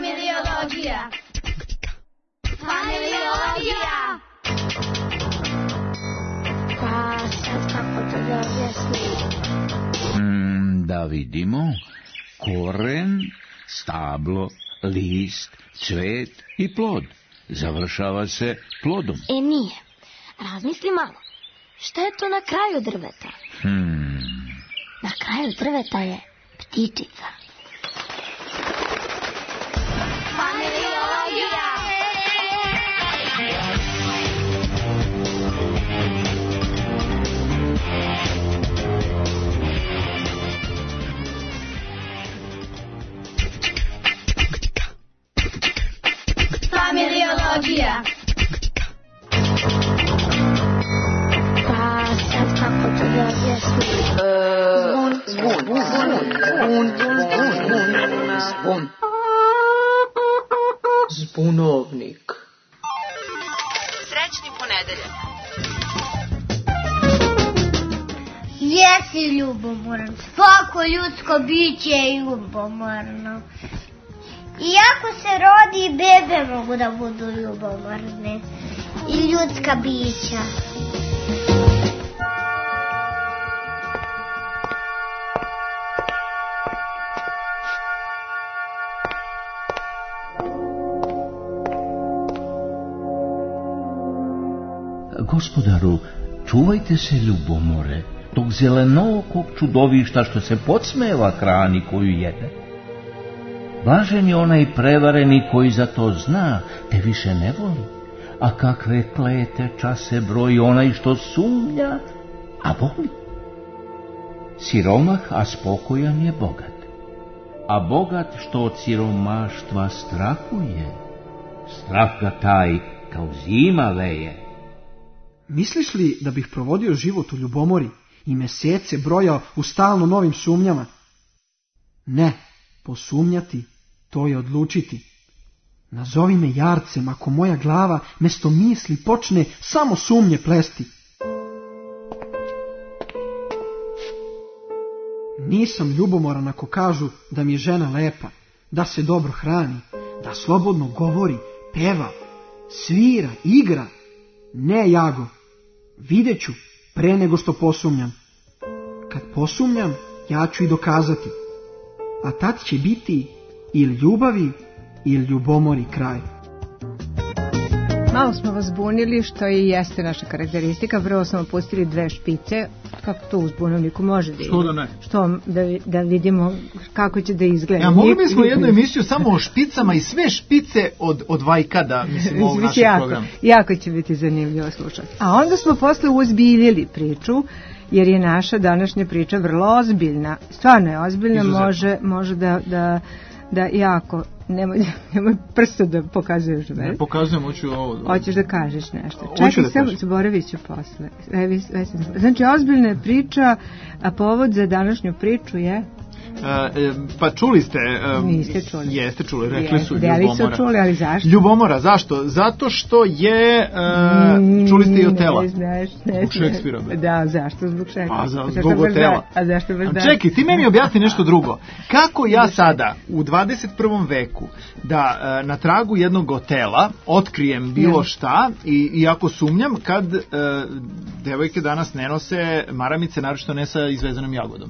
Familiologija. Familiologija. Pa sad kako to da objasnim? Da vidimo. Koren, stablo, list, cvet i plod. Završava se plodom. Nije. Razmisli malo. Šta je to na kraju drveta? Na kraju drveta je ptičica. Familiologija. Familiologija. Pa sad kako to da objasnim? Zvon. Zbunovnik. Srećni ponedeljak. Jesi ljubomoran. Svako ljudsko biće je ljubomorno. Iako se rodi i bebe mogu da budu ljubomorne. I ljudska bića. Gospodaru, čuvajte se ljubomore, tog zelenookog čudovišta što se podsmeva hrani koju jede. Blažen je onaj prevareni koji za to zna, te više ne voli. A kakve klete čase broji onaj što sumnja, a voli. Siromah, a spokojan je bogat. A bogat što od siromaštva strahuje, strah ga taj kao zima veje. Misliš li da bih provodio život u ljubomori i mesece brojao u stalno novim sumnjama? Ne, posumnjati, to je odlučiti. Nazovi me jarcem ako moja glava mesto misli počne samo sumnje plesti. Nisam ljubomoran ako kažu da mi je žena lepa, da se dobro hrani, da slobodno govori, peva, svira, igra. Ne, Jago, vidjet ću pre nego što posumnjam. Kad posumnjam, ja ću i dokazati. A tad će biti ili ljubavi ili ljubomori kraj. Malo smo vas zbunili, što i jeste naša karakteristika. Prvo smo pustili 2 špice. Kako to u zbunovniku može da ide? Što da ne? Što da vidimo kako će da izgleda. Ja, mogli bismo jednu emisiju samo o špicama i sve špice od Vajkada, mislim, ovog našeg programa. Jako će biti zanimljivo slušati. A onda smo posle uzbiljili priču, jer je naša današnja priča vrlo ozbiljna. Stvarno je ozbiljna, može da jako... Nemoj prsto da pokazuješ. Ne pokazujem, hoću ovo. Hoćeš da kažeš nešto. Čekaj, samo zaboravit ću posle. Znači, ozbiljna je priča, a povod za današnju priču je... Pa čuli ste... Niste čuli. Jeste čuli, rekli su ljubomora. Ljubomora. Su čuli, ali zašto? Ljubomora, zašto? Zato što je... čuli ste i Otela. Zbog Šekspira. Da, zašto zbog Šekspira? A zbog Otela. A zašto baš da? Čekaj, ti meni objasni nešto drugo. Kako ja sada, u 21. veku, da na tragu jednog Otela otkrijem bilo šta, i ako sumnjam, kad devojke danas ne nose maramice, naročito ne sa izvezenom jagodom?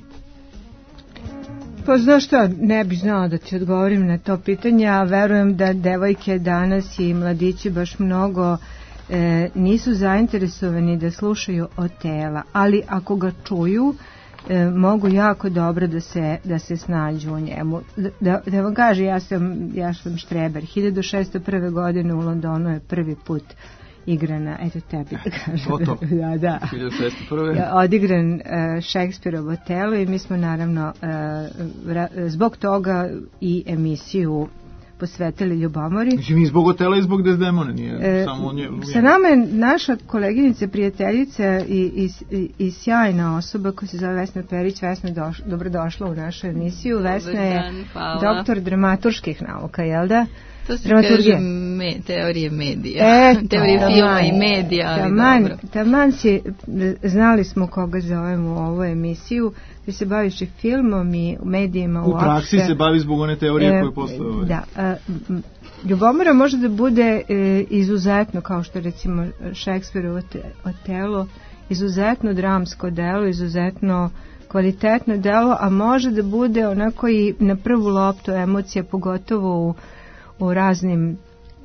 Pa znaš što, ne bih znala da ti odgovorim na to pitanje, a verujem da devojke danas i mladići baš mnogo nisu zainteresovani da slušaju Otela, ali ako ga čuju, mogu jako dobro da se snađu u njemu. Da vam kaže, ja sam štreber. 1601. godine u Londonu je prvi put igrana, eto tebi da kažem. To. Da. 1601. Odigran Šekspirov Otelo i mi smo naravno zbog toga i emisiju posvetili ljubomori. Mislim, i zbog Otela i zbog Desdemone, nije samo nje. Sa nama je naša koleginica, prijateljica i sjajna osoba koja se zove Vesna Perić. Vesna, dobrodošla u našu emisiju. Vesna je doktor dramaturških nauka, jel da? To se kaže teorije medija. Teorije filma i medija. Taman znali smo koga zovemo u ovu emisiju. Ti se baviš i filmom i medijima uopšte. U praksi se bavi zbog one teorije koje postoje. Da. Ljubomora može da bude izuzetno, kao što recimo Šekspirovo Otelo, izuzetno dramsko delo, izuzetno kvalitetno delo, a može da bude onako i na prvu loptu emocija, pogotovo u raznim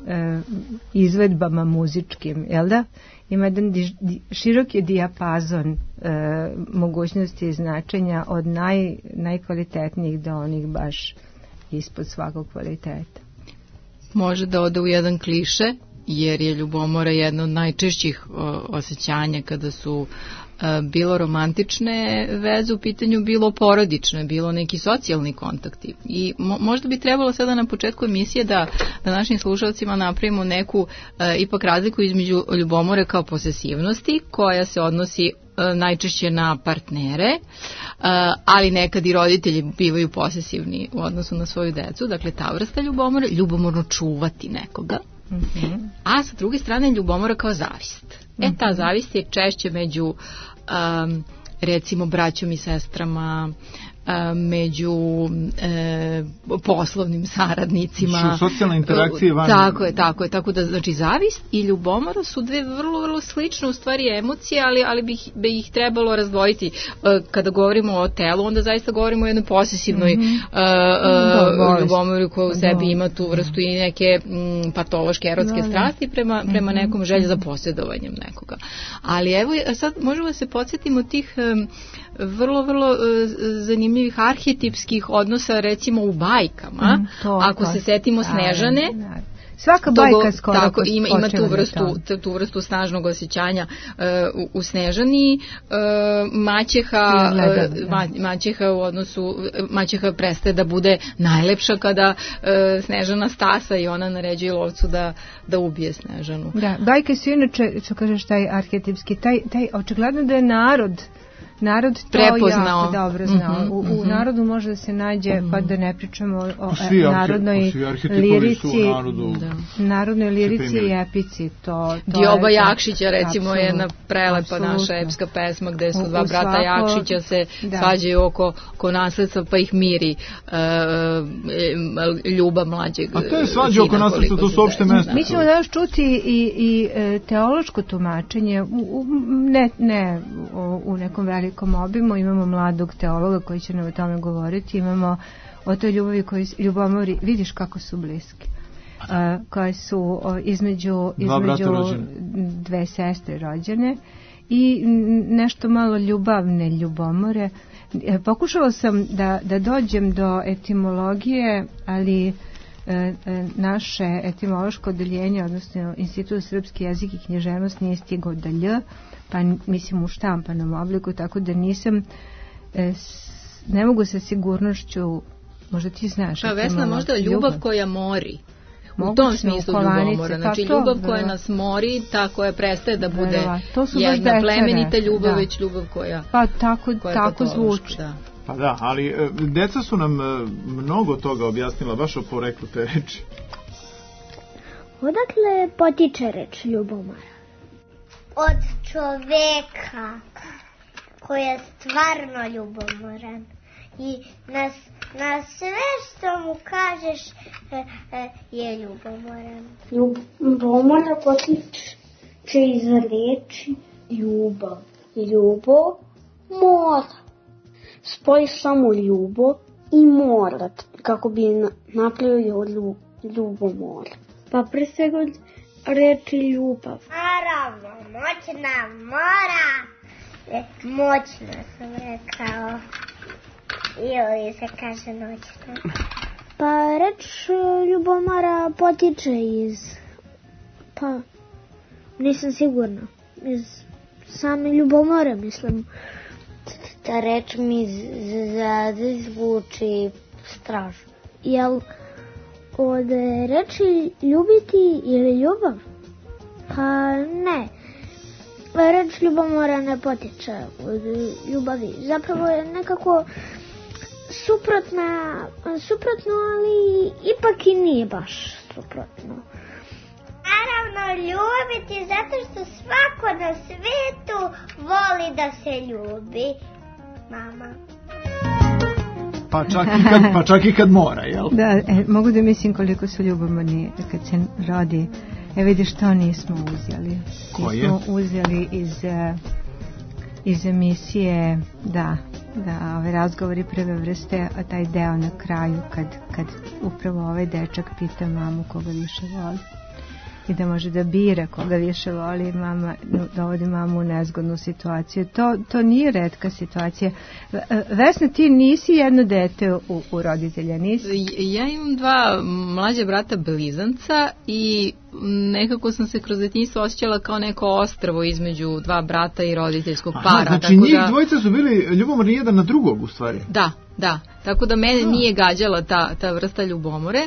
izvedbama muzičkim, jel da? Ima jedan široki dijapazon mogućnosti i značenja od najkvalitetnijih do onih baš ispod svakog kvaliteta. Može da ode u jedan kliše, jer je ljubomora jedna od najčešćih osjećanja kada su bilo romantične veze u pitanju, bilo porodične, bilo neki socijalni kontakti. I možda bi trebalo sada na početku emisije da našim slušalcima napravimo neku ipak razliku između ljubomore kao posesivnosti, koja se odnosi najčešće na partnere, ali nekad i roditelji bivaju posesivni u odnosu na svoju decu, dakle ta vrsta ljubomore, ljubomorno čuvati nekoga. A sa druge strane ljubomora kao zavist. Ta zavist je češće među recimo braćom i sestrama, među poslovnim saradnicima. Socijalne interakcije van. Tako da znači zavist i ljubomora su dve vrlo, vrlo slične u stvari emocije, ali bi ih trebalo razdvojiti. Kada govorimo o telu, onda zaista govorimo o jednoj posesivnoj ljubomori koja u sebi ima tu vrstu i neke patološke erotske strasti prema nekom želji za posjedovanjem nekoga. Ali evo sad možemo da se podsjetimo tih vrlo, vrlo zanimljivih arhetipskih odnosa recimo u bajkama. Ako se setimo Snežane, svaka bajka skoro tako, ima tu vrstu snažnog osjećanja u Snežani. Maćeha u odnosu, Maćeha prestaje da bude najlepša kada Snežana stasa i ona naređuje lovcu da ubije Snežanu. Da, bajke su inače, što kažeš, taj arhetipski, taj očigledno da je narod to prepoznao. Jako dobro znao. U narodu može da se nađe, pa da ne pričamo o narodnoj lirici, narodnoj lirici i epici. Dioba Jakšića recimo je jedna prelepa naša epska pesma gde su dva brata Jakšića se svađaju oko nasledstva pa ih miri Ljuba mlađeg. A to je svađa oko nasledstva, to su opšte mesta. Mi ćemo danas čuti i teološko tumačenje, ne u nekom velikom obimu. Imamo mladog teologa koji će nam o tome govoriti, imamo o toj ljubomori, vidiš kako su bliski, koje su između dve sestre rođene i nešto malo ljubavne ljubomore. Pokušala sam da dođem do etimologije, ali naše etimološko odeljenje, odnosno Institut srpski jezik i književnost nije stigao do lj, pa mislim u štampanom obliku, tako da nisam, ne mogu sa sigurnošću, možda ti znaš. Pa Vesna, možda ljubav koja mori. U tom smislu ljubomora. Znači ljubav koja nas mori, ta koja prestaje da bude jedna plemenita ljubav, već ljubav koja... Pa tako zvuči. Pa da, ali deca su nam mnogo toga objasnila, baš o poreklu te reči. Odakle potiče reč ljubomora? Od čoveka koji je stvarno ljubomoran i na sve što mu kažeš je ljubomoran. Ljubomora potiče iz reči ljubav. Mora. Spoji samo ljubo i mora, kako bi napravio ljubomora. Pa pre svega reči ljubav. Naravno, moćna mora. Moćna sam rekao. Ili se kaže noćna. Pa reč ljubomora potiče iz... Pa, nisam sigurna. Iz same ljubomore, mislim. Ta reč mi zvuči strašno. Jel od reči ljubiti ili ljubav? Pa ne. Reč ljubomora ne potiče od ljubavi. Zapravo je nekako suprotno, ali ipak i nije baš suprotno. Naravno, ljubiti zato što svako na svetu voli da se ljubi. Mama. Pa čak i kad mora, jel? Da, mogu da mislim koliko su ljubomorni kad se rodi. Vidiš, to nismo uzeli. Koje? Nismo uzeli iz emisije, da, ove razgovori prve vrste, a taj deo na kraju kad upravo ovaj dečak pita mamu koga više voli. I da može da bira koga više voli, mama dovodi mamu u nezgodnu situaciju. To nije retka situacija. Vesna, ti nisi jedno dete u roditelja, nisi? Ja imam 2 mlađa brata blizanca i nekako sam se kroz detinjstvo osjećala kao neko ostrvo između 2 brata i roditeljskog para. Znači tako njih dvojica su bili ljubomorni jedan na drugog u stvari. Da. Tako da mene nije gađala ta vrsta ljubomore.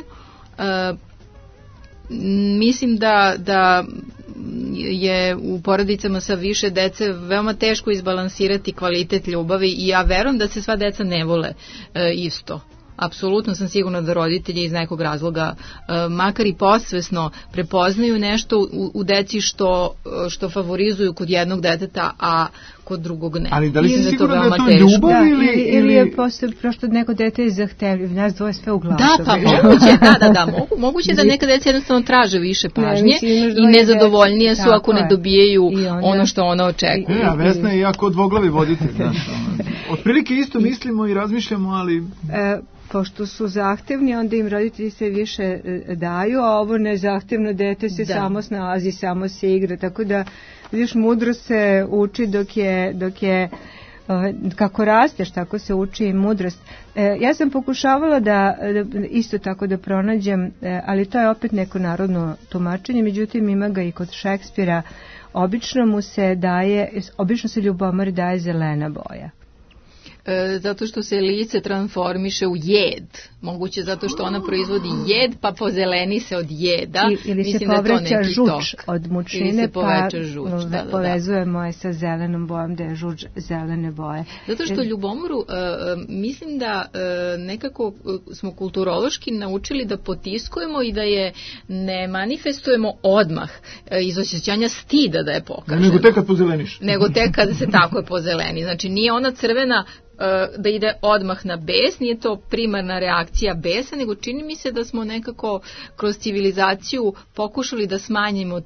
Mislim da je u porodicama sa više dece veoma teško izbalansirati kvalitet ljubavi i ja verujem da se sva deca ne vole isto. Apsolutno sam sigurna da roditelji iz nekog razloga makar i posvesno prepoznaju nešto u deci što favorizuju kod jednog deteta, a kod drugog ne. Ali da li si sigurna da je to ljubav ili je prosto neko dete je zahtevljiv, nas dvoje sve u glasu. Da, pa moguće da neka deca jednostavno traže više pažnje i nezadovoljnije su ako ne dobijaju ono što ona očekuje. A Vesna je jako dvoglavi voditelj. Otprilike isto mislimo i razmišljamo, ali... Pošto su zahtevni, onda im roditelji se više daju, a ovo nezahtevno dete se samo snalazi, samo se igra, tako da vidiš, mudro se uči dok je kako rasteš, tako se uči i mudrost. Ja sam pokušavala da isto tako da pronađem, ali to je opet neko narodno tumačenje, međutim ima ga i kod Šekspira. Obično se ljubomori daje zelena boja. Zato što se lice transformiše u jed. Moguće zato što ona proizvodi jed, pa pozeleni se od jeda. Ili se povraća žuč od mučnine, pa povezujemo je sa zelenom bojom, da je žuč zelene boje. Zato što ljubomoru, mislim da nekako smo kulturološki naučili da potiskujemo i da je ne manifestujemo odmah iz osjećanja stida da je pokažemo. Nego tek kad pozeleniš. Nego tek kad se tako je pozeleni. Znači nije ona crvena da ide odmah na bes, nije to primarna reakcija besa, nego čini mi se da smo nekako kroz civilizaciju pokušali da smanjimo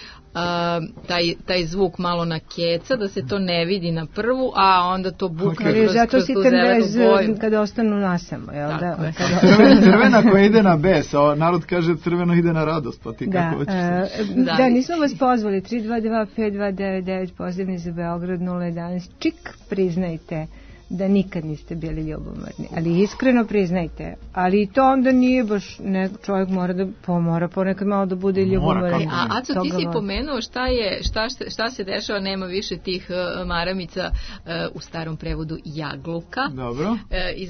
taj zvuk malo na keca, da se to ne vidi na prvu, a onda to bukne kroz tu zelenu boju. Kada ostanu nasamo, jel da? Crvena koja ide na bes, a narod kaže crveno ide na radost, pa ti kako hoćeš. Da, nismo vas pozvali, 322-5299, pozivni za Beograd 011, čik, priznajte da nikad niste bili ljubomorni, ali iskreno priznajte, ali i to onda nije baš, čovjek mora ponekad malo da bude ljubomoran. A Aco, ti si pomenuo šta se dešava, nema više tih maramica, u starom prevodu jagluka, dobro,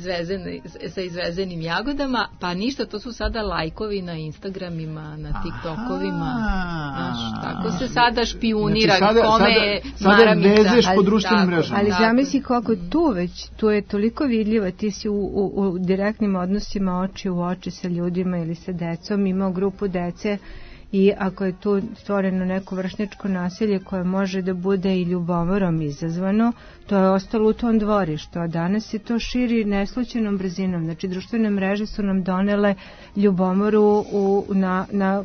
sa izvezenim jagodama, pa ništa, to su sada lajkovi na Instagramima, na TikTokovima, tako se sada špijunira kome je maramica. Sada vezeš po društvenim mrežama. Ali zamisli kako tu je toliko vidljiva, ti si u direktnim odnosima oči u oči sa ljudima ili sa decom, imao grupu dece i ako je tu stvoreno neko vršnjačko nasilje koje može da bude i ljubomorom izazvano, to je ostalo u tom dvorištu, a danas se to širi neslućenom brzinom. Znači, društvene mreže su nam donele ljubomoru na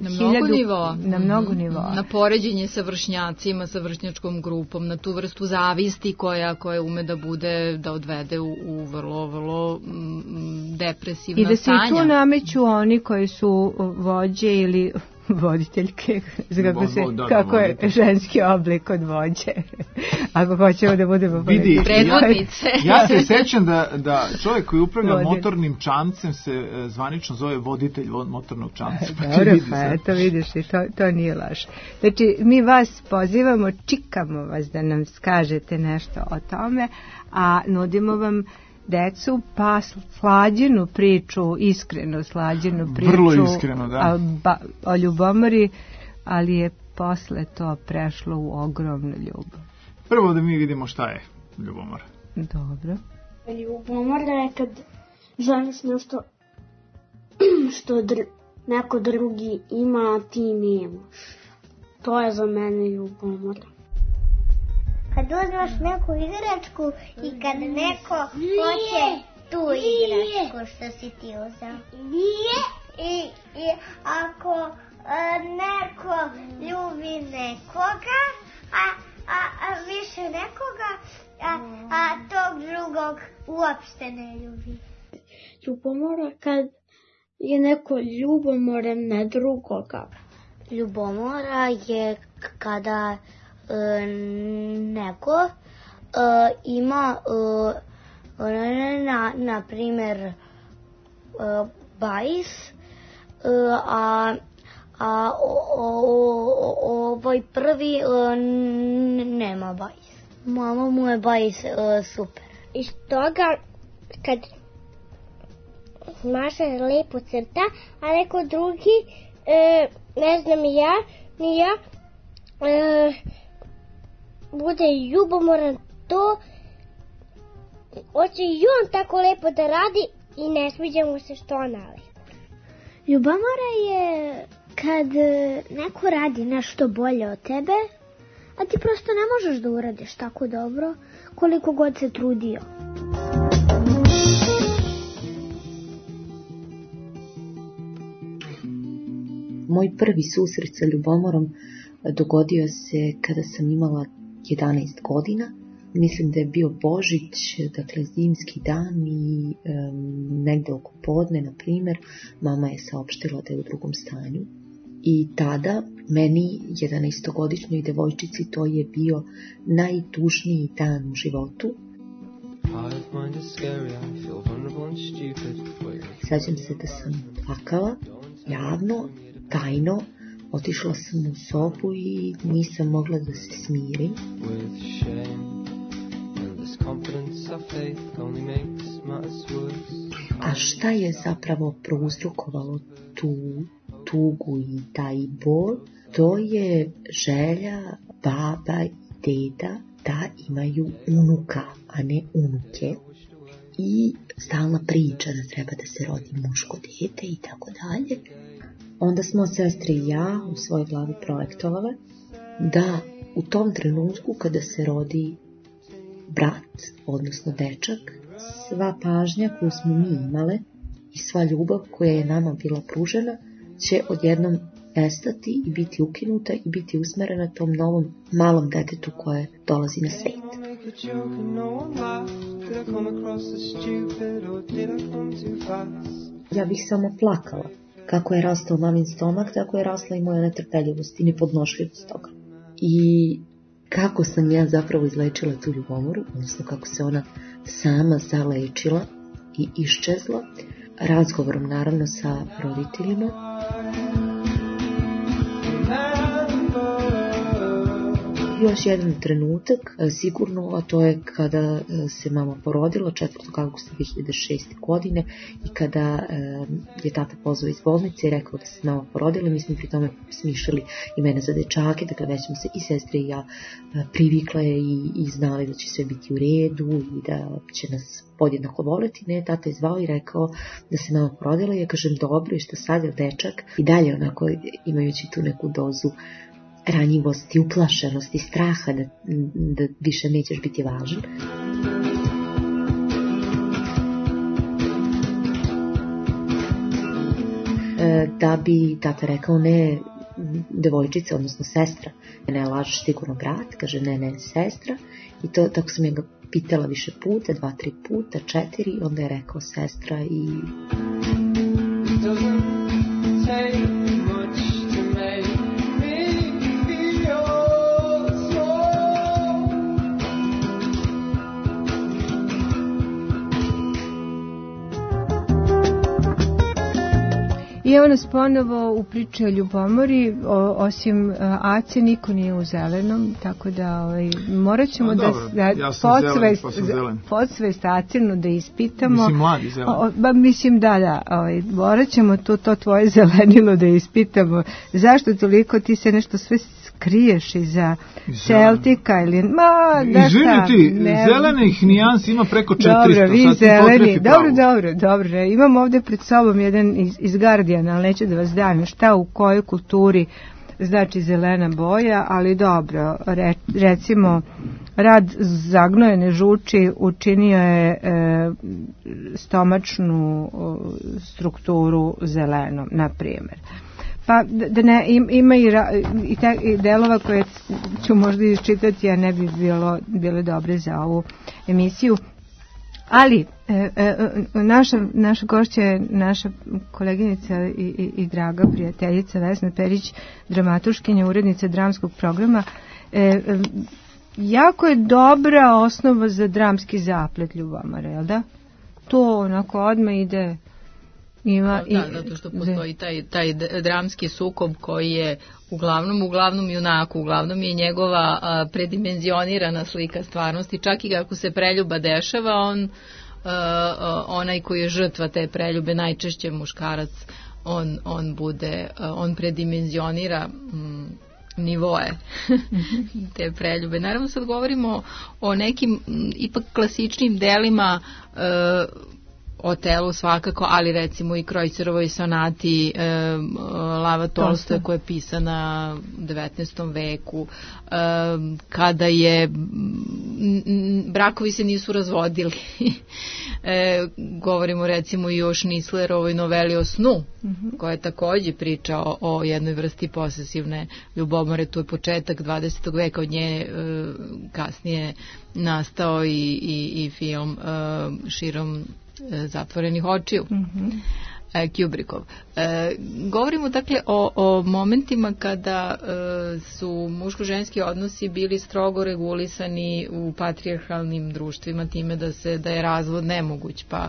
mnogo nivoa. Na poređenje sa vršnjacima, sa vršnjačkom grupom, na tu vrstu zavisti koja ume da odvede u vrlo, vrlo depresivna stanja. I da se i tu nameću oni koji su vođe ili voditeljke, kako je ženski oblik od vođe, ako hoćemo da budemo predvodnice. Ja se sećam da čovjek koji upravlja motornim čamcem se zvanično zove voditelj motornog čamca. Dobro, pa eto vidiš, i to nije laž. Znači, mi vas pozivamo, čikamo vas da nam skažete nešto o tome, a nudimo vam decu, pa slađenu priču, iskreno slađenu priču, vrlo iskreno, da, o ljubomori, ali je posle to prešlo u ogromnu ljubav. Prvo da mi vidimo šta je ljubomora. Dobro. Ljubomora je kad želiš nešto što neko drugi ima, a ti nemaš. To je za mene ljubomora. Kad uzmeš neku igračku i kad neko hoće tu igračku što si ti uzeo. I ako neko ljubi nekoga, a više nekoga, a tog drugog uopšte ne ljubi. Ljubomora kad je neko ljubomoran na drugoga. Ljubomora je kada neko ima na primjer bajs, a ovaj prvi nema bajs. Mama mu je bajs super. Iz toga kad maše lepo crta, a neko drugi, ne znam ni ja, bude ljubomoran, to hoće i on tako lepo da radi i ne sviđa mu se što ona lepo. Ljubomora je kad neko radi nešto bolje od tebe, a ti prosto ne možeš da uradiš tako dobro koliko god se trudio. Moj prvi susret sa ljubomorom dogodio se kada sam imala 11 godina. Mislim da je bio Božić, dakle zimski dan i negde oko podne, na primjer, mama je saopštila da je u drugom stanju. I tada, meni, 11-godišnjoj devojčici, to je bio najtužniji dan u životu. Sjećam se da sam plakala javno, tajno, otišla sam u sobu i nisam mogla da se smirim. A šta je zapravo prouzrokovalo tu tugu i taj bol? To je želja baba i deda da imaju unuka, a ne unuke. I stalna priča da treba da se rodi muško dete i tako dalje. Onda smo sestre i ja u svojoj glavi projektovale da u tom trenutku kada se rodi brat, odnosno dečak, sva pažnja koju smo mi imale i sva ljubav koja je nama bila pružena će odjednom nestati i biti ukinuta i biti usmerena tom novom malom detetu koje dolazi na svijet. Ja bih samo plakala. Kako je rastao mamin stomak, tako je rasla i moja netrpeljivost i nepodnošljivost toga. I kako sam ja zapravo izlečila tu ljubomoru, odnosno kako se ona sama zalečila i iščezla, razgovorom naravno sa roditeljima. Još jedan trenutak, sigurno, a to je kada se mama porodila 4. avgusta 2006. godine i kada je tata pozvao iz bolnice i rekao da se mama porodila. Mi smo pri tome smišljali imena za dečake, dakle već smo se i sestre i ja privikle i znali da će sve biti u redu i da će nas podjednako voleti. Ne, tata je zvao i rekao da se mama porodila i ja kažem dobro i šta sad je dečak i dalje onako imajući tu neku dozu ranjivosti, uplašenosti, straha da više nećeš biti važan. Da bi tata rekao ne devojčica, odnosno sestra. Ne lažeš, sigurno brat, kaže ne sestra. I to tako sam ja ga pitala više puta, 2-3 puta, 4, onda je rekao sestra i... I evo nas ponovo u priči o ljubomori, osim Ace niko nije u zelenom, tako da morat ćemo podsvest Acinu da ispitamo. Mislim mladi zeleni. Mislim da, morat ćemo to tvoje zelenilo da ispitamo. Zašto toliko ti se nešto sve kriješ iza Celtika ili izviniti, zelenih nijansi ima preko 400. Dobro, vi zeleni, dobro. Imam ovde pred sobom jedan iz Guardiana, ali neću da vas dajem šta u kojoj kulturi znači zelena boja, ali dobro, recimo rad zagnojene žuči učinio je stomačnu strukturu zelenom, na primjer. Pa da ne, ima i delova koje ću možda iščitati, a ne bi bile dobre za ovu emisiju. Ali naša gošća je naša koleginica i draga prijateljica Vesna Perić, dramaturškinja, urednica dramskog programa. Jako je dobra osnova za dramski zaplet Ljubomora, jel da? To onako odmah ide... zato što postoji taj dramski sukob koji je uglavnom junaku, uglavnom je njegova predimenzionirana slika stvarnosti, čak i ako se preljuba dešava, onaj koji je žrtva te preljube, najčešće muškarac, on predimenzionira nivoe te preljube. Naravno sad govorimo o nekim ipak klasičnim delima Otelu svakako, ali recimo i Krojcerovoj sonati Lava Tolstoja koja je pisana u 19. veku, kada je brakovi se nisu razvodili. Govorimo recimo i o Šnislerovoj noveli o snu, koja je takođe priča o jednoj vrsti posesivne ljubomore. Tu je početak 20. veka, od nje kasnije nastao i film Širom zatvorenih očiju, Kubrickov. Govorimo dakle o momentima kada su muško-ženski odnosi bili strogo regulisani u patrijarhalnim društvima time da je razvod nemoguć, pa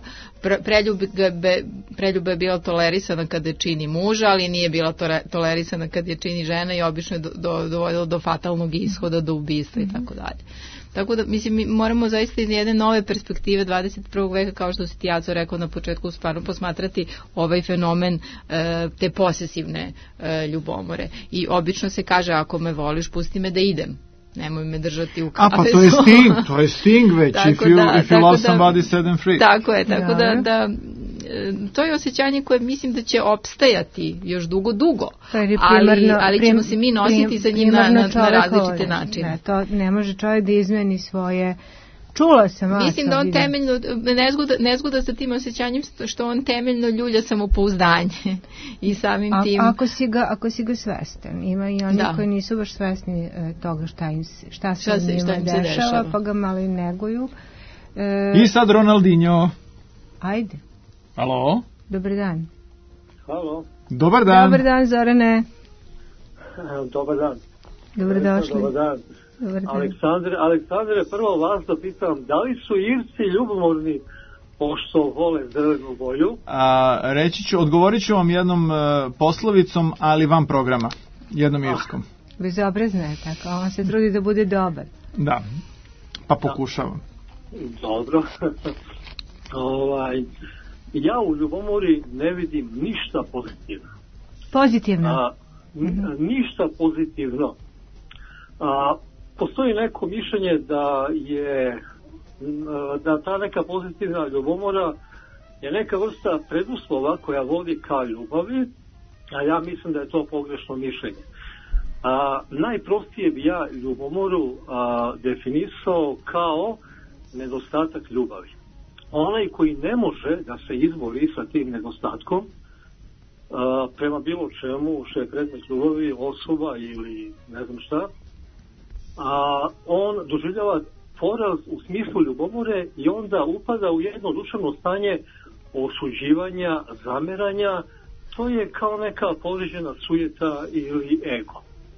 preljube je bila tolerisana kada je čini muža, ali nije bila tolerisana kada je čini žena i obično je dovodilo do fatalnog ishoda, do ubistva i tako dalje. Tako da, mislim, mi moramo zaista iz jedne nove perspektive 21. veka, kao što si ti, Aco, rekao na početku, stvarno posmatrati ovaj fenomen te posesivne ljubomore. I obično se kaže, ako me voliš, pusti me da idem. Nemoj me držati u kafezu. A pa to je Sting već, if you love somebody, set them free. Tako je, tako da to je osjećanje koje mislim da će opstajati još dugo, ali ćemo se mi nositi sa njim na različite načine. Ne, to ne može čovjek da izmeni svoje... Čula sam. Mislim da on temeljno, nezgoda sa tim osjećanjem što on temeljno ljulja samopouzdanje i samim tim... Ako si ga svestan, ima i oni koji nisu baš svesni toga šta se u njima dešava, pa ga malo i neguju. I sad Ronaldinho. Ajde. Alo? Dobar dan. Halo. Dobar dan. Dobar dan, Zorane. Dobar dan. Dobrodošli. Dobar dan. Aleksandre, prvo vas da pitam, da li su Irci ljubomorni pošto vole zelenu boju? Odgovorit ću vam jednom poslovicom, ali van programa, jednom irskom. Bezobrazno je tako, on se trudi da bude dobar. Da, pa pokušavam. Dobro. Ja u ljubomori ne vidim ništa pozitivno. Pozitivno? Ništa pozitivno. Postoji neko mišljenje da ta neka pozitivna ljubomora je neka vrsta preduslova koja vodi ka ljubavi, a ja mislim da je to pogrešno mišljenje. Najprostije bi ja ljubomoru definisao kao nedostatak ljubavi. Onaj koji ne može da se izbori sa tim nedostatkom prema bilo čemu što je predmet ljubavi, osoba ili ne znam šta, on doživljava poraz u smislu ljubomore i onda upada u jedno duševno stanje osuđivanja, zameranja. To je kao neka povrijeđena sujeta ili ego.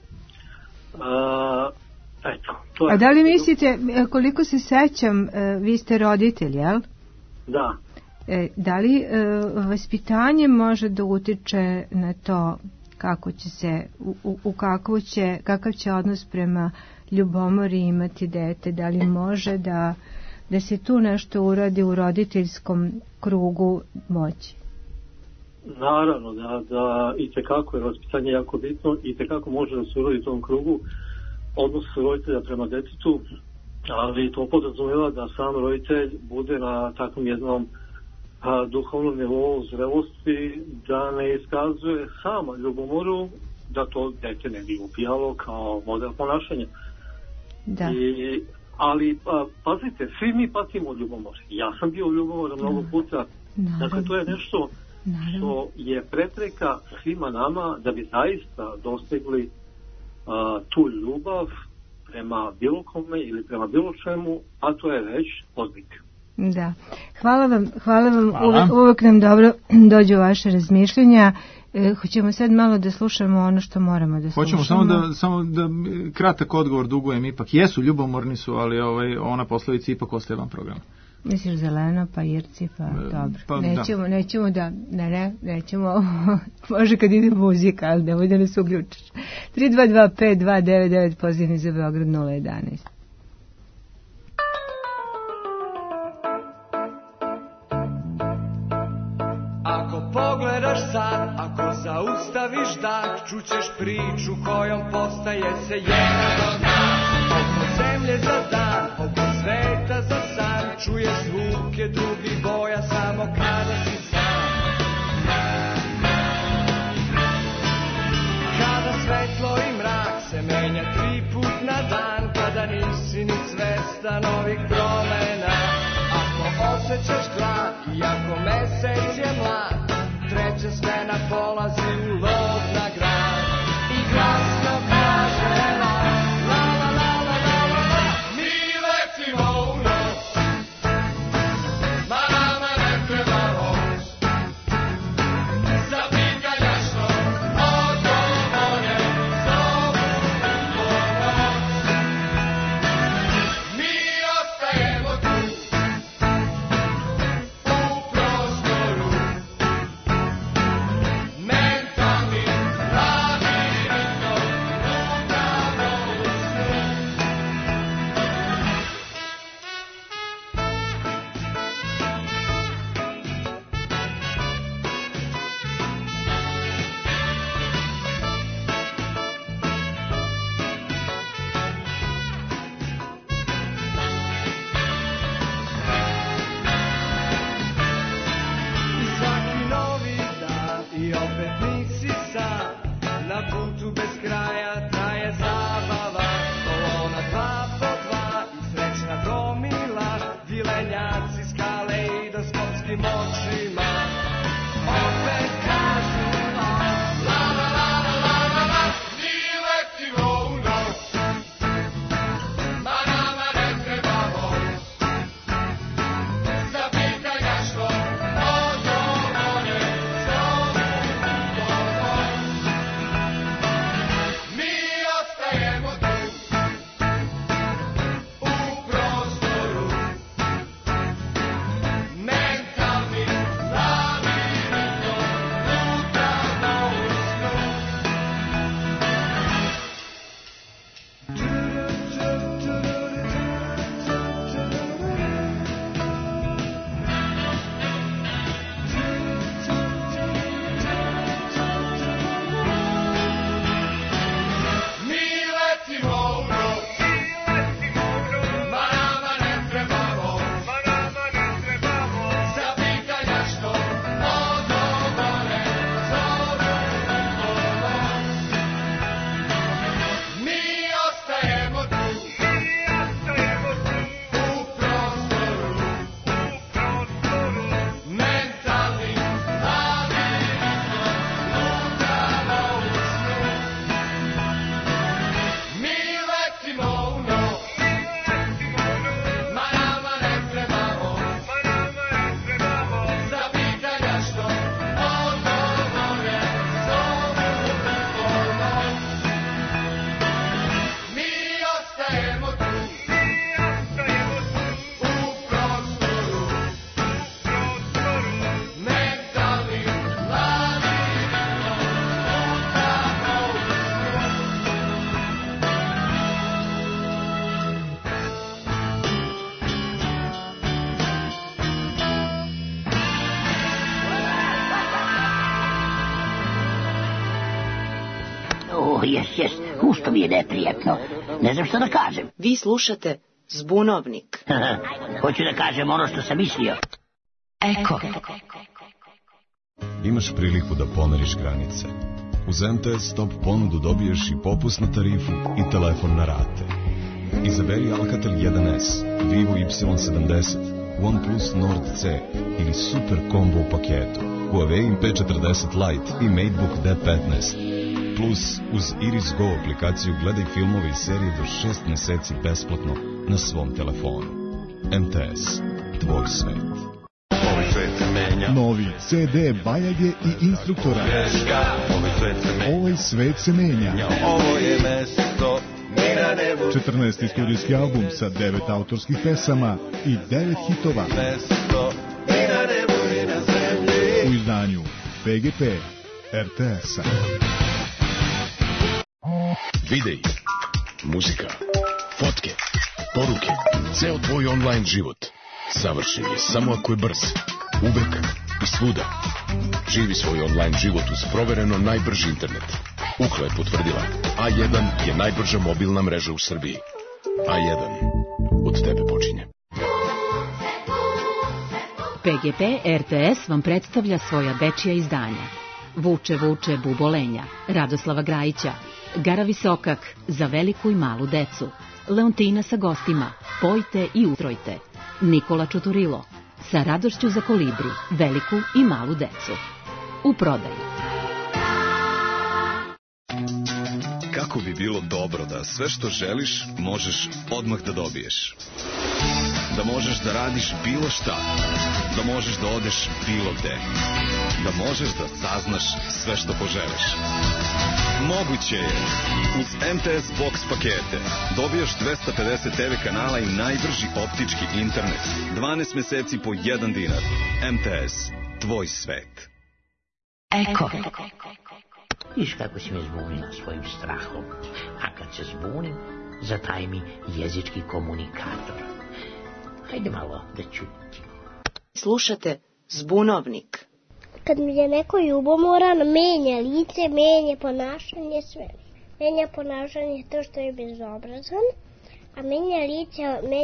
A da li mislite, koliko se sećam, vi ste roditelj, jel? Da. Da li vaspitanje može da utiče na to kako će se, kakav će odnos prema ljubomori imati dete? Da li može da se tu nešto uradi u roditeljskom krugu moći? naravno da i tekako je vaspitanje jako bitno i tekako može da se urodi u tom krugu odnos roditelja prema detetu, ali to podrazumijeva da sam roditelj bude na takvom jednom duhovnom nivou zrelosti, da ne iskazuje sama ljubomoru, da to dete ne bi upijalo kao model ponašanja. Da. Ali pazite, svi mi patimo od ljubomore. Ja sam bio ljubomora mnogo puta. Dakle, to je nešto što je prepreka svima nama da bi zaista dostigli tu ljubav prema bilo kome ili prema bilo čemu, a to je već odlik. Da. Hvala vam. Uvek nam dobro dođu vaše razmišljenja. Hoćemo sad malo da slušamo ono što moramo da slušamo. Hoćemo samo da kratak odgovor dugujem ipak. Jesu, ljubomorni su, ali ona poslovica ipak ostaje van programa. Misliš zeleno, pa irci, pa dobro. Nećemo, može kad ide muzika, ali nemoj da nas uključiš. 322-5299, pozivni za Beograd 011. Ako pogledaš sad, ako zaustaviš dah, čućeš priču kojom postaje se jedan od nas. Oko zemlje za dan, oko sveta za san, čuješ zvuke drugih boja samo kada si sam. Kada svetlo i mrak se menja 3 put na dan, kada nisi ni svestan novih promena. Ako osjećaš glad i ako mesec je mlad, treća smena polazi u lov na grad i glasno kaže la la la la la la la la. Mi letimo u noć, ma nama ne treba ovo. jes, usto mi je neprijatno. Ne znam što da kažem. Vi slušate Zbunovnik. Hoću da kažem ono što sam mislio. Eko. Imaš priliku da pomeriš granice. Uz MTS Stop ponudu dobiješ i popusnu tarifu i telefon na rate. Izaberi Alcatel 1S, Vivo Y70, OnePlus Nord C ili Super Combo u paketu. Huawei P40 Lite i MateBook D15. Plus, uz Iris Go aplikaciju gledaj filmove i serije do 6 meseci besplatno na svom telefonu. MTS, tvoj svet. Novi CD Bajage i Instruktora. Ovaj svet se menja. Ovo je mesto 14. studijski album sa 9 autorskih pesama i 9 hitova. U izdanju PGP RTS-a. Videi, muzika, fotke, poruke, ceo tvoj online život savršen je samo ako je brz, uvek i svuda. Živi svoj online život uz provereno najbrži internet. Ukla je potvrdila, A1 je najbrža mobilna mreža u Srbiji. A1 od tebe počinje. PGP RTS vam predstavlja svoja dečija izdanja. Vuče, vuče, bubolenja, Radoslava Grajića, Gara Visokak, za veliku i malu decu, Leontina sa gostima, Pojte i utrojte, Nikola Čuturilo, sa radošću za kolibri, veliku i malu decu. U prodaju. Kako bi bilo dobro da sve što želiš možeš odmah da dobiješ. Da možeš da radiš bilo šta. Da možeš da odeš bilo gde. Da možeš da saznaš sve što poželiš. Moguće je. Uz MTS Box pakete dobijaš 250 TV kanala i najbrži optički internet. 12 meseci po 1 dinar. MTS, tvoj svet. Eko. Viš kako si me zbunila svojim strahom. A kad se zbunim, zataj mi jezički komunikator. Hajde malo da čutim. Slušate Zbunovnik. Kad mi je neko ljubomoran, menja lice, menja ponašanje, sve. Menja ponašanje to što je bezobrazan, a menja lice,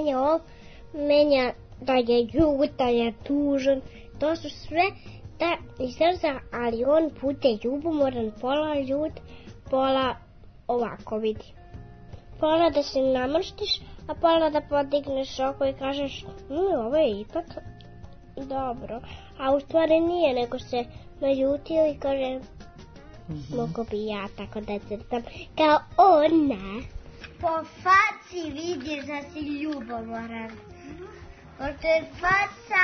menja da je ljut, da je tužan. To su sve da izraza, ali on put je ljubomoran, pola ljut, pola ovako vidi. Pola da se namrštiš, a pola da podigneš oko i kažeš, ovo je ipak dobro. A u stvari nije, nego se naljutio i kaže, mogu bi ja tako da crtam kao ona. Po faci vidiš da si ljubomoran. Pošto je faca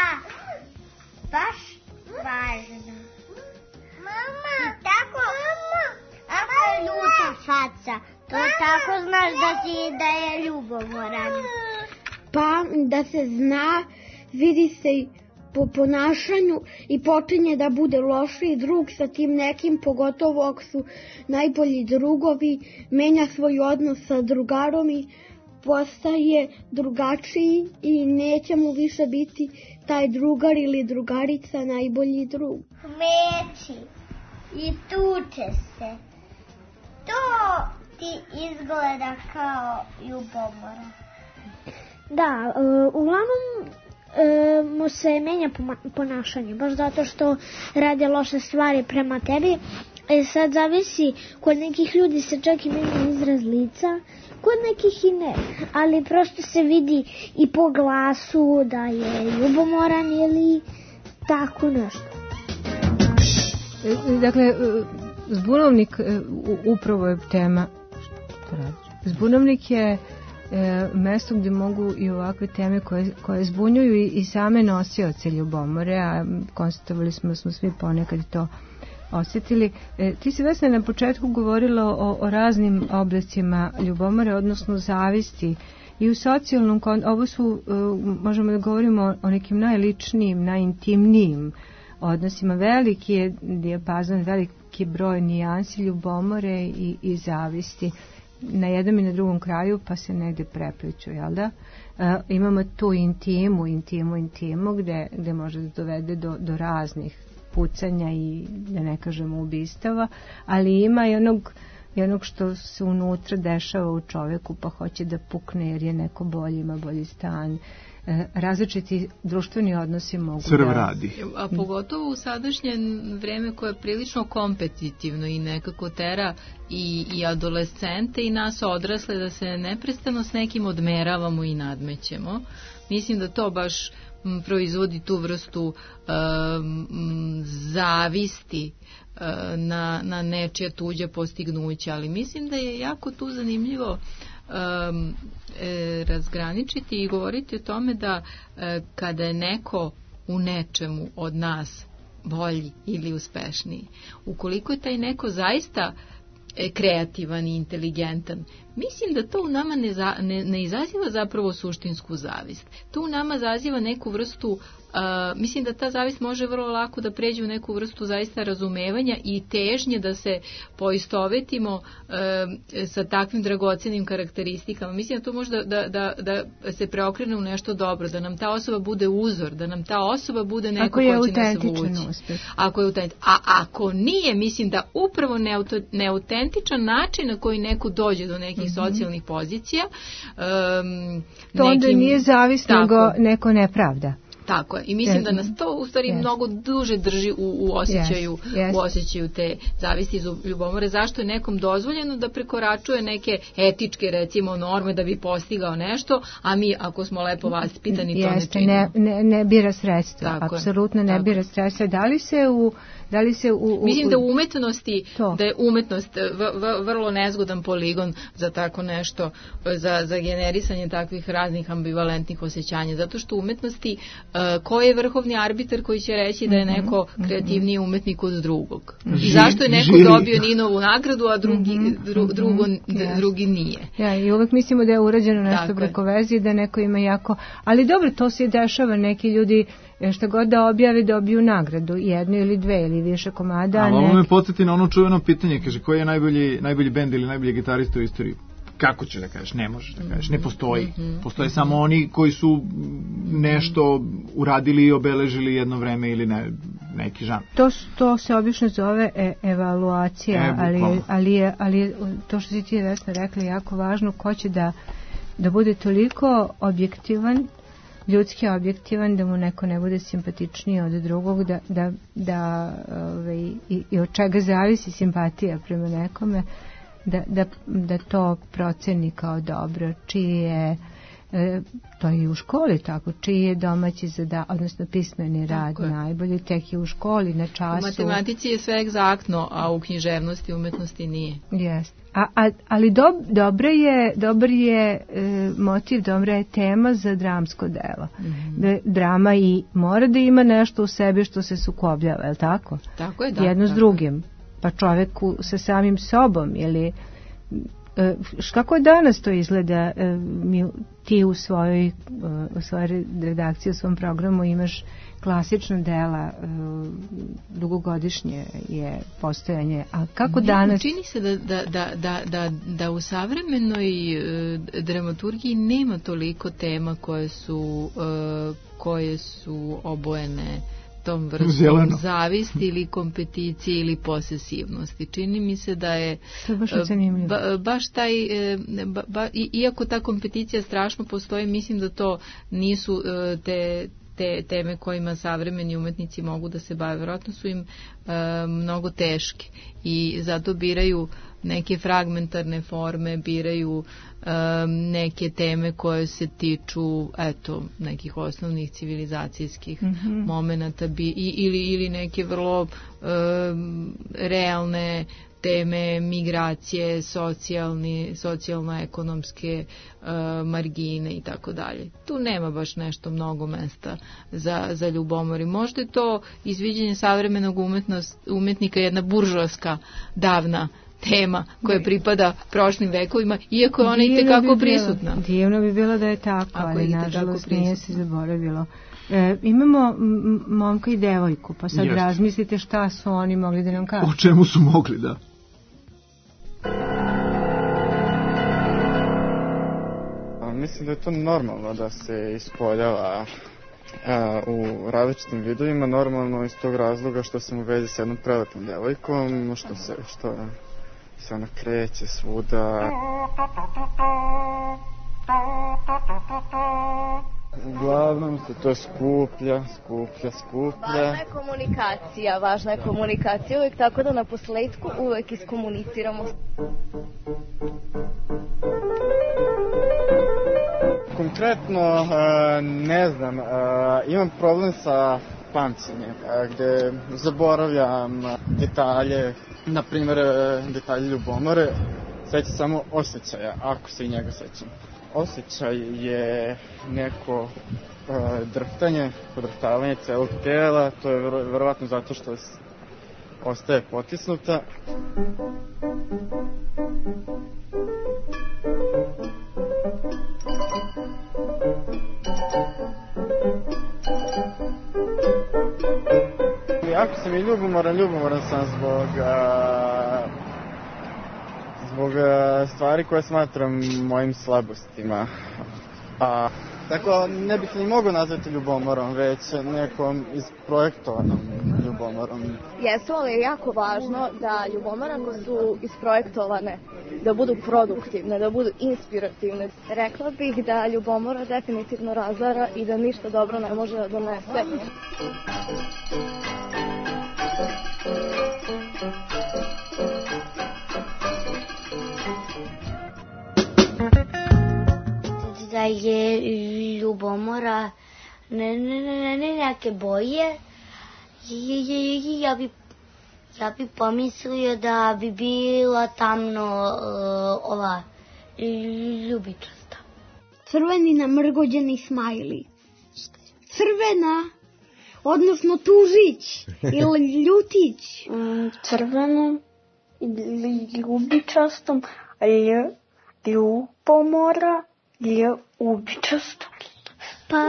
baš važna. Mama, tako, ako je ljuta faca, to tako znaš da je ljubomoran. Pa da se zna, vidi se po ponašanju i počinje da bude lošiji drug sa tim nekim, pogotovo ako su najbolji drugovi, menja svoj odnos sa drugarom i postaje drugačiji i neće mu više biti taj drugar ili drugarica najbolji drug. Meči i tuče se. To ti izgleda kao ljubomora. Da, uglavnom mu se menja ponašanje, baš zato što rade loše stvari prema tebi. Sad zavisi, kod nekih ljudi se čak i menja izraz lica, kod nekih i ne, ali prosto se vidi i po glasu da je ljubomoran ili tako nešto. Dakle, Zbunovnik upravo je tema. Što radiš? Zbunovnik je mesto gdje mogu i ovakve teme koje zbunjuju i same nosioce ljubomore, a konstatovali smo da smo svi ponekad to osjetili. Ti si, Vesna, na početku govorila o raznim oblicima ljubomore, odnosno zavisti. I u socijalnom, ovo su, možemo da govorimo o nekim najličnijim, najintimnijim odnosima. Veliki je dijapazon, veliki broj nijansi ljubomore i zavisti na jednom i na drugom kraju, pa se negde prepliču, jel da? Imamo tu intimu gde može da dovede do raznih pucanja i, da ne kažemo, ubistava, ali ima i onog i onog što se unutra dešava u čoveku, pa hoće da pukne jer je neko bolji, ima bolji stan. Različiti društveni odnosi mogu crv radi. A pogotovo u sadašnje vreme koje je prilično kompetitivno i nekako tera i adolescente i nas odrasle da se neprestano s nekim odmeravamo i nadmećemo. Mislim da to baš proizvodi tu vrstu zavisti na nečija tuđa postignuća, ali mislim da je jako tu zanimljivo razgraničiti i govoriti o tome da kada je neko u nečemu od nas bolji ili uspešniji, ukoliko je taj neko kreativan i inteligentan, mislim da to u nama ne izaziva zapravo suštinsku zavist. To u nama zaziva neku vrstu, mislim da ta zavist može vrlo lako da pređe u neku vrstu zaista razumevanja i težnje da se poistovetimo sa takvim dragocenim karakteristikama. Mislim da to može da se preokrene u nešto dobro, da nam ta osoba bude uzor, da nam ta osoba bude neko ko će nas vući. Ako je autentičan. A ako nije, mislim da upravo neautentičan način na koji neko dođe do nekih socijalnih pozicija. To onda nije zavis, nego neko nepravda. Tako je. I mislim da nas to u stvari mnogo duže drži u osjećaju te zavisti iz ljubomore. Zašto je nekom dozvoljeno da prekoračuje neke etičke, recimo, norme da bi postigao nešto, a mi, ako smo lepo vaspitani, to ne činimo. Ne bira sredstva. Apsolutno ne bira sredstva. Da li se u mislim da u umetnosti, da je umetnost vrlo nezgodan poligon za tako nešto, za generisanje takvih raznih ambivalentnih osjećanja. Zato što u umetnosti ko je vrhovni arbitar koji će reći da je neko kreativniji umetnik od drugog? I zašto je neko dobio Ninovu nagradu, a drugi nije? Ja, i uvek mislimo da je urađeno nešto preko veze i da neko ima jako... Ali dobro, to se dešava, neki ljudi šta god da objave dobiju nagradu, jednu ili dve ili više komada. Ali ovo me podsjeti na ono čuveno pitanje, kaže, koji je najbolji bend ili najbolji gitarista u istoriji? Kako ćeš da kažeš? Ne možeš da kažeš. Ne postoji. Postoje samo oni koji su nešto uradili i obeležili jedno vreme ili neki žan. To se obično zove evaluacija, ali to što si ti, Vesna, rekla je jako važno, ko će da bude toliko objektivan, ljudski objektivan, da mu neko ne bude simpatičniji od drugog, i od čega zavisi simpatija prema nekome, da to proceni kao dobro, čije to je i u školi tako, čiji je domaći odnosno pismeni rad najbolji, tek je u školi na času. U matematici je sve egzaktno, a u književnosti, umetnosti nije. Jeste. Ali dobar je motiv, dobra je tema za dramsko delo. Drama i mora da ima nešto u sebi što se sukobljava, je li tako? Tako je, da. Jedno s drugim. Pa čoveku sa samim sobom, ili kako je danas to izgleda? Ti u svojoj redakciji, u svom programu imaš klasična dela, dugogodišnje je postojanje, a kako danas... Čini se da u savremenoj dramaturgiji nema toliko tema koje su obojene tom vrstom zavisti ili kompeticije ili posesivnosti. Čini mi se da je baš taj, iako ta kompeticija strašno postoji, mislim da to nisu te teme kojima savremeni umetnici mogu da se bave. Vjerojatno su im mnogo teške i zato biraju neke fragmentarne forme, biraju neke teme koje se tiču nekih osnovnih civilizacijskih momenata ili neke vrlo realne teme migracije, socijalno-ekonomske margine i tako dalje. Tu nema baš nešto mnogo mesta za ljubomor. I možda je to izviđenje savremenog umetnika jedna buržoaska davna tema koja pripada prošlim vekovima, iako je ona i tekako prisutna. Divno bi bilo da je tako, ali nažalost nije se zaboravilo. Imamo momka i devojku, pa sad razmislite šta su oni mogli da nam kažu. O čemu su mogli, da. Mislim da je to normalno da se ispoljava u različitim vidovima, normalno iz tog razloga što sam u vezi s jednom prelepom devojkom, što se ona kreće svuda. Uglavnom se to skuplja. Važna je komunikacija uvijek, tako da na posledku uvijek iskomuniciramo. Konkretno, ne znam, imam problem sa pamćenjem, gde zaboravljam detalje, na primjer detalje ljubomore, sećam samo osjećaja, ako se i njega sećam. Osjećaj je neko drhtanje, podrhtavanje celog tela, to je verovatno zato što ostaje potisnuta. Jako sam i ljubomoran sam zbog stvari koje smatram mojim slabostima. Tako ne bih ni mogao nazvati ljubomorom, već nekom isprojektovanom ljubomorom. Jesu, ali je jako važno da ljubomore ako su isprojektovane, da budu produktivne, da budu inspirativne. Rekla bih da ljubomora definitivno razara i da ništa dobro ne može da donese. Da je ljubomora neke boje, ja bi pomislio da bi bila tamno ova ljubičasta. Crveni namrgođeni smajli. Crvena, odnosno tužić ili ljutić. Crvenom ili ljubičastom, ljubomora ljubičasto. Pa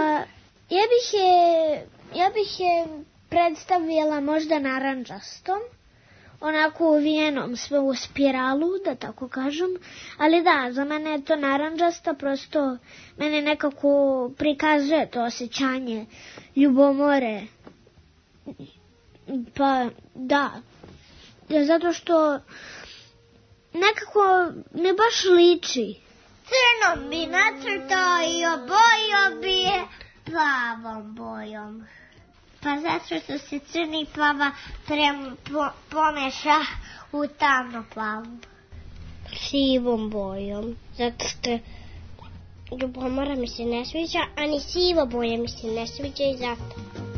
ja bih je predstavila možda narandžastom, onako uvijenom sve u spiralu, da tako kažem, ali da, za mene je to narandžasta, prosto mene nekako prikazuje to osjećanje ljubomore. Pa da, zato što nekako ne baš liči. Crnom bi nacrtao i obojio bi je plavom bojom. Pa zato što se crni i plava pomeša u tamno plavom. Sivom bojom, zato što ljubomora mi se ne sviđa, a ni siva boja mi se ne sviđa i zato.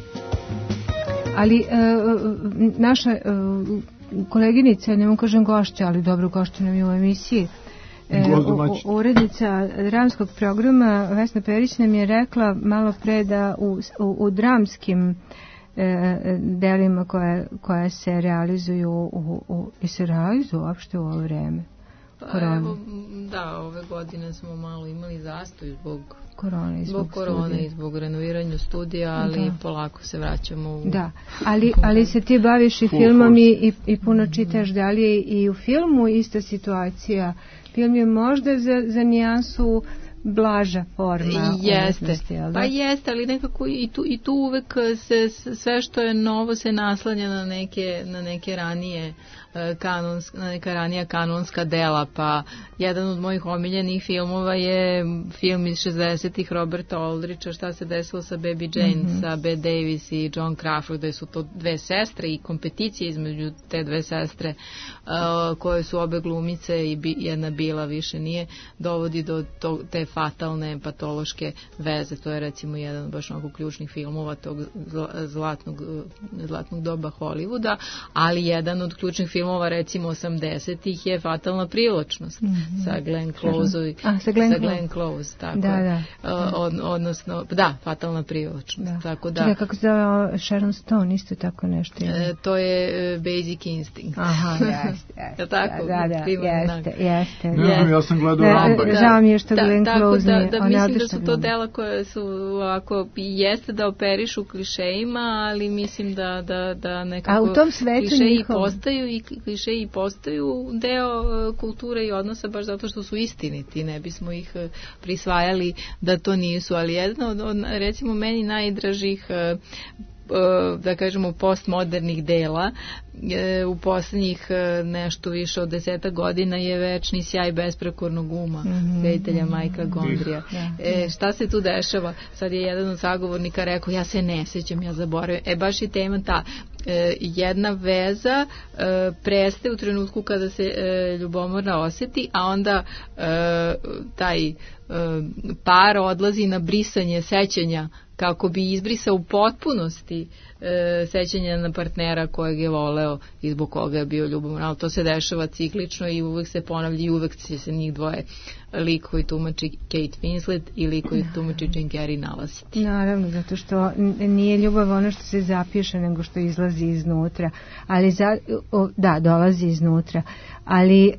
Ali naša koleginica, ne mogu kažem gošća, ali dobro gošća nam je u emisiji, urednica dramskog programa Vesna Perić nam je rekla malo pre da u dramskim delima koja se realizuju i se realizuju uopšte u ovo vreme korone. Da, ove godine smo malo imali zastoj zbog korone i zbog renoviranja studija, ali polako se vraćamo u... Da, ali se ti baviš i filmom i puno čitaš, da li je i u filmu ista situacija? Film je možda za nijansu blaža forma. Jeste, pa jeste, ali nekako i tu uvek sve što je novo se naslanja na neke ranije neka ranija kanonska dela, pa jedan od mojih omiljenih filmova je film iz 60-ih Roberta Aldricha, Šta se desilo sa Baby Jane, sa Bette Davis i Joan Crawford, gde su to dve sestre i kompeticije između te dve sestre koje su obe glumice i jedna bila, više nije, dovodi do te fatalne patološke veze. To je recimo jedan od baš onako ključnih filmova tog zlatnog doba Hollywooda, ali jedan od ključnih filmova recimo 80-ih je Fatalna privlačnost sa Glenn Close. Sa Glenn Close, tako je. Odnosno, da, Fatalna privlačnost. Tako da. Kako se zove Sharon Stone, isto tako nešto. To je Basic Instinct. Aha, jeste. Tako, jeste. Ja sam gledao Rambo. Žao mi je što Glenn Close nije. Da, mislim da su to dela koje su ovako, jeste da operišu klišejima, ali mislim da nekako klišeji postaju deo kulture i odnosa baš zato što su istiniti, ne bismo ih prisvajali da to nisu, ali jedna od recimo meni najdražih da kažemo, postmodernih dela, u poslednjih nešto više od 10 godina je Večni sjaj besprekornog uma, reditelja Michaela Gondrija. Šta se tu dešava? Sad je jedan od sagovornika rekao, ja se ne sećam, ja zaboravim. Baš je tema ta, jedna veza prestaje u trenutku kada se ljubomorna oseti, a onda taj par odlazi na brisanje sećanja kako bi izbrisao u potpunosti sećanja na partnera kojeg je voleo i zbog koga je bio ljubomoran. Ali to se dešava ciklično i uvek se ponavlja i uvek će se njih dvoje, lik koji tumači Kate Winslet i lik koji tumači Jim Carrey, nalaziti. Naravno, zato što nije ljubav ono što se zapiše, nego što izlazi iznutra. Ali dolazi iznutra. Ali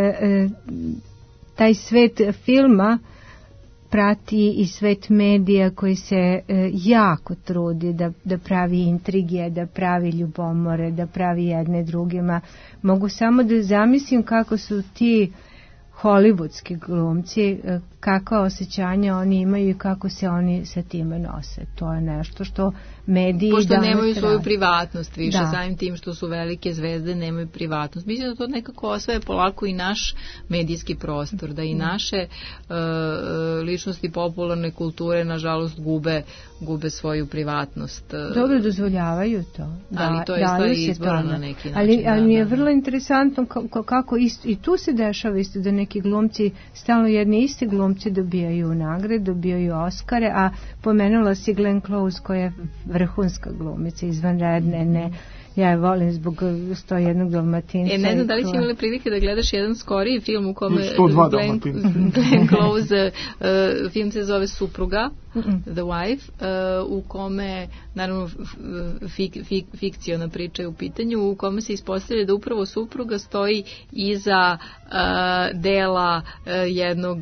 taj svet filma prati i svet medija koji se jako trudi da pravi intrige, da pravi ljubomore, da pravi jedne drugima. Mogu samo da zamislim kako su ti hollywoodski glumci, kakva osjećanja oni imaju i kako se oni sa time nose. To je nešto što mediji pošto nemaju svoju privatnost više, samim tim što su velike zvezde nemaju privatnost. Mislim da to nekako osvaja polako i naš medijski prostor, da i naše ličnosti popularne kulture nažalost gube svoju privatnost. Dobro, dozvoljavaju to. Ali to je stvar izbora na neki način. Ali mi je vrlo interesantno kako isto, i tu se dešava isto da neki glumci, stalno jedni isti glumci dobijaju nagrade, dobijaju Oskare, a pomenula si Glenn Close koja je vrhunska glumica, izvanredne, ja je volim zbog 101 Dalmatinca. Ne znam da li si imali prilike da gledaš jedan skoriji film u kome Glenn Close, film se zove Supruga, The Wife, u kome, naravno, fikciona priča je u pitanju, u kome se ispostavlja da upravo supruga stoji iza dela jednog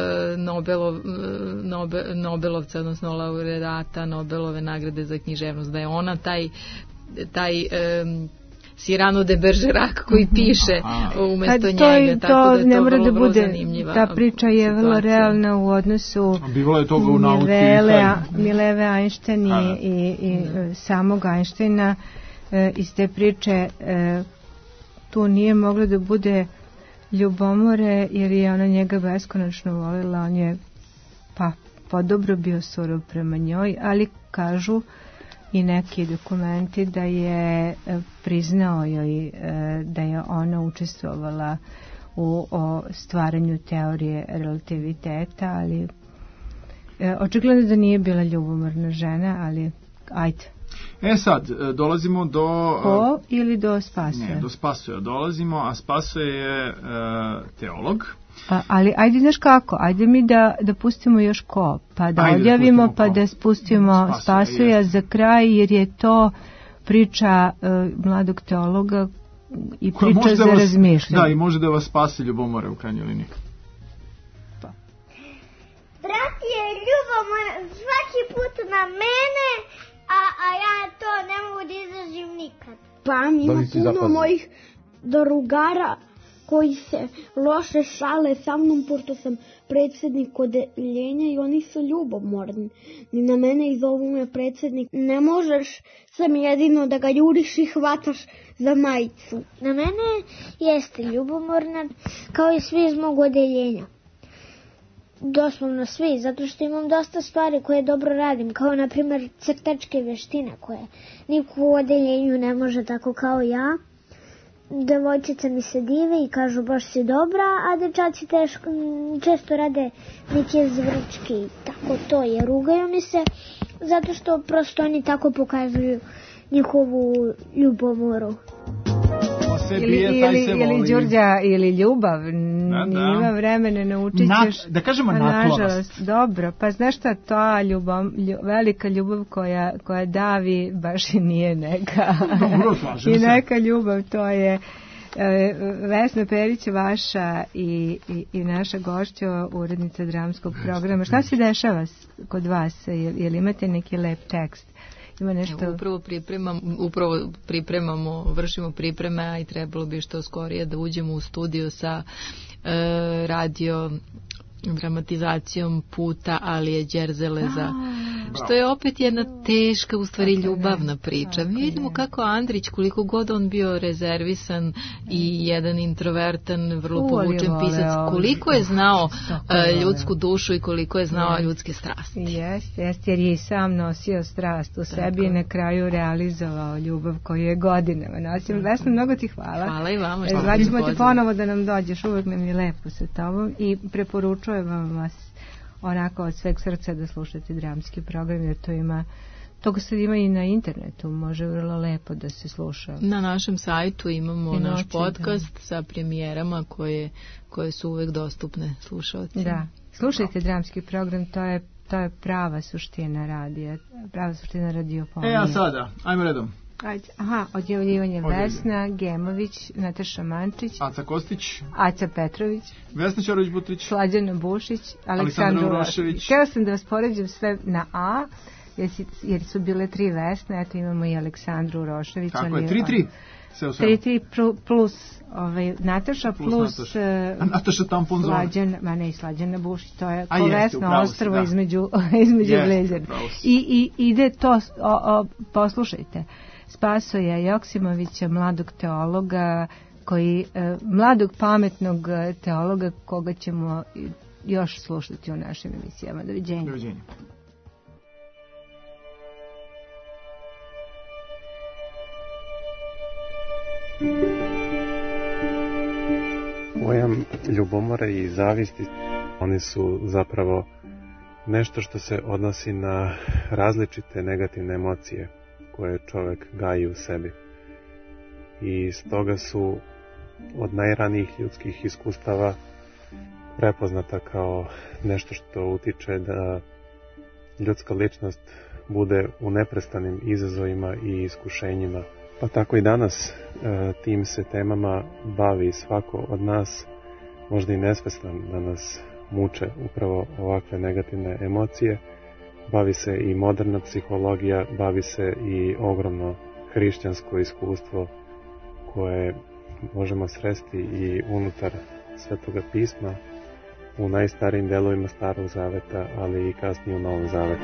Nobelovca, odnosno laureata Nobelove nagrade za književnost, da je ona taj Cyrano de Bergerac koji piše umesto njega, tako da je to vrlo zanimljiva. Ta priča je vrlo realna u odnosu Mileve Einstein i samog Einsteina. Iz te priče tu nije moglo da bude ljubomore jer je ona njega beskonačno volila, on je podobro bio surov prema njoj, ali kažu i neki dokumenti da je priznao joj da je ona učestvovala u stvaranju teorije relativiteta, ali očigledno da nije bila ljubomorna žena, ali ajde. Sad, dolazimo do... Ko ili do Spasoja? Ne, do Spasoja dolazimo, a Spasoje je teolog. Ali ajde, znaš kako, ajde mi da pustimo još ko, pa da odjavimo, pa da spustimo Spasoja za kraj, jer je to priča mladog teologa i priča za razmišljanje. Da, i može da vas spasi ljubomore u krajnjoj liniji. Brat je ljubomoran svaki put na mene, a ja to ne mogu da izdržim nikad. Pa ima puno mojih drugara koji se loše šale sa mnom, pošto sam predsjednik odeljenja i oni su ljubomorni. Ni na mene i zovu me predsjednik. Ne možeš sam jedino da ga juriš i hvataš za majicu. Na mene jeste ljubomorna, kao i svi iz mog odeljenja. Doslovno svi, zato što imam dosta stvari koje dobro radim, kao na primjer crtačke veštine koje niko u odeljenju ne može tako kao ja. Devojčice mi se dive i kažu baš si dobra, a dečaci često rade neke zvrčke, tako to je, rugaju mi se, zato što prosto oni tako pokazuju njihovu ljubomoru. Ili Đurđa, ili ljubav, nema vremena, naučit ćeš. Da kažemo naklonnost. Dobro, pa znaš šta, ta velika ljubav koja davi baš i nije neka. I neka ljubav, to je Vesna Perić, vaša i naša gošća, urednica dramskog programa. Šta se dešava kod vas? Jel imate neki lep tekst? Ima nešto... Upravo pripremamo, vršimo pripreme, a i trebalo bi što skorije da uđemo u studio sa radio dramatizacijom puta Alije Đerzeleza, što je opet jedna teška, u stvari ljubavna priča. Mi vidimo kako Andrić, koliko god on bio rezervisan i jedan introvertan, vrlo povučen pisac, koliko je znao ljudsku dušu i koliko je znao ljudske strasti. Jeste, jer je i sam nosio strast u sebi i na kraju realizovao ljubav koju je godinama nosio. Vesna, mnogo ti hvala. Hvala i vama. Zvaćemo te ponovo da nam dođeš, uvek nam je lepo sa tobom i preporučujem vas onako od sveg srca da slušate dramski program, jer toga sad ima i na internetu, može vrlo lepo da se sluša. Na našem sajtu imamo naš podcast sa premijerama koje su uvek dostupne slušalcima. Da, slušajte dramski program, to je prava suština radija, prava suština radiofonije. A sada, ajmo redom. Odjavljivanje Vesna Gemović, Nataša Mančić, Aca Kostić, Aca Petrović, Vesna Ćorović-Butrić, Slađana Bušić, Aleksandra Urošević. Htjela sam da vas poređam sve na A, jer su bile 3 Vesne, eto imamo i Aleksandru Urošević. Kako je, 3-3? 3 plus Nataša plus Nataša tampon zona. Slađana Bušić, to je ko Vesno ostrvo između Glezera. I ide to, poslušajte, Spasoja Joksimovića, mladog teologa, mladog pametnog teologa koga ćemo još slušati u našim emisijama. Doviđenja. Doviđenja. Pojam ljubomore i zavisti, oni su zapravo nešto što se odnosi na različite negativne emocije koje čovjek gaji u sebi. I stoga su od najranijih ljudskih iskustava prepoznata kao nešto što utiče da ljudska ličnost bude u neprestanim izazovima i iskušenjima. Pa tako i danas tim se temama bavi svako od nas, možda i nesvestan da nas muče upravo ovakve negativne emocije. Bavi se i moderna psihologija, bavi se i ogromno hrišćansko iskustvo koje možemo sresti i unutar Svetoga pisma, u najstarijim delovima Starog zaveta, ali i kasnije u Novom zavetu.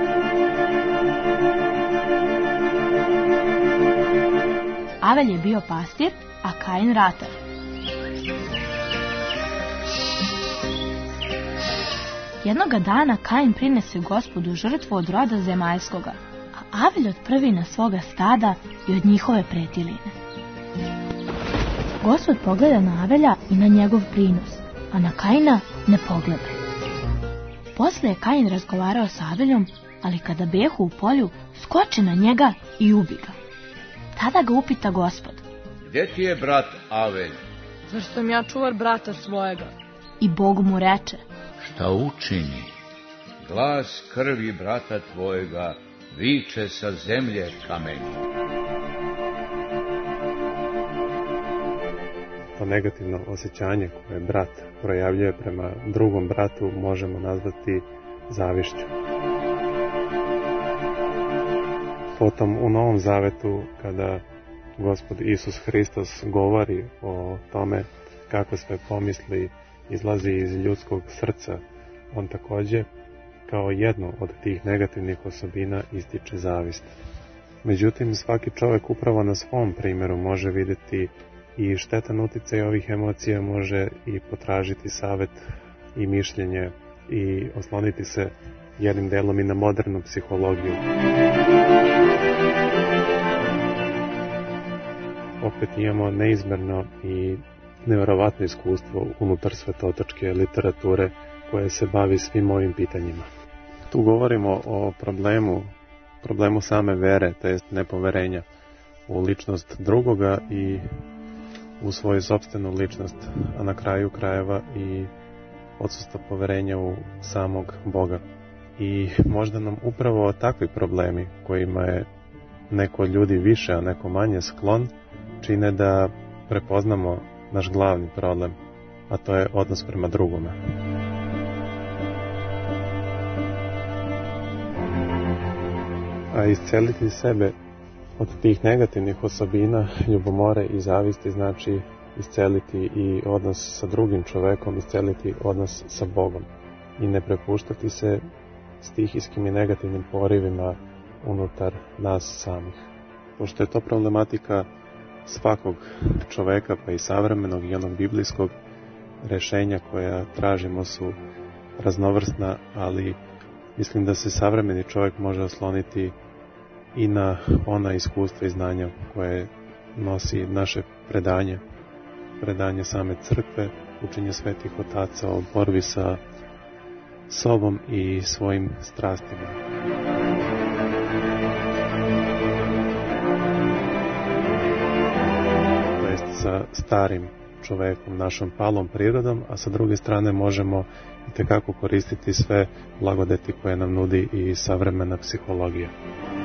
Avel je bio pastir, a Kain ratar. Jednoga dana Kain prinese Gospodu žrtvu od roda zemaljskoga, a Avel od prvina svoga stada i od njihove pretiline. Gospod pogleda na Avelja i na njegov prinos, a na Kaina ne pogleda. Posle je Kain razgovarao sa Aveljom, ali kada behu u polju, skoči na njega i ubi ga. Tada ga upita Gospod: Gdje ti je brat Avelj? Zar sam ja čuvar brata svojega? I Bog mu reče: Šta učini? Glas krvi brata tvojega viče sa zemlje kamenja. To negativno osjećanje koje brat projavljuje prema drugom bratu možemo nazvati zavišću. Potom u Novom zavetu, kada Gospod Isus Hristos govori o tome kako sve pomisli izlazi iz ljudskog srca, on također kao jednu od tih negativnih osobina ističe zavist. Međutim, svaki čovjek upravo na svom primjeru može vidjeti i štetan utjecaj ovih emocija, može i potražiti savjet i mišljenje i osloniti se jednim delom i na modernu psihologiju. Opet imamo neizmjerno i nevjerovatno iskustvo unutar svetotočke literature koje se bavi svim ovim pitanjima. Tu govorimo o problemu same vere, to jest nepoverenja u ličnost drugoga i u svoju sopstvenu ličnost, a na kraju krajeva i odsustvo poverenja u samog Boga. I možda nam upravo takvi problemi kojima je neko od ljudi više, a neko manje sklon, čine da prepoznamo naš glavni problem, a to je odnos prema drugome. A isceliti sebe od tih negativnih osobina, ljubomore i zavisti znači isceliti i odnos sa drugim čovekom, isceliti odnos sa Bogom i ne prepuštati se stihijskim i negativnim porivima unutar nas samih. Pošto je to problematika svakog čoveka, pa i savremenog i onog biblijskog, rešenja koja tražimo su raznovrsna, ali mislim da se savremeni čovjek može osloniti i na ona iskustva i znanja koje nosi naše predanje same crkve, učenje svetih otaca o borbi sa sobom i svojim strastima. To jest sa starim čovekom, našom palom prirodom, a sa druge strane možemo itekako koristiti sve blagodeti koje nam nudi i savremena psihologija.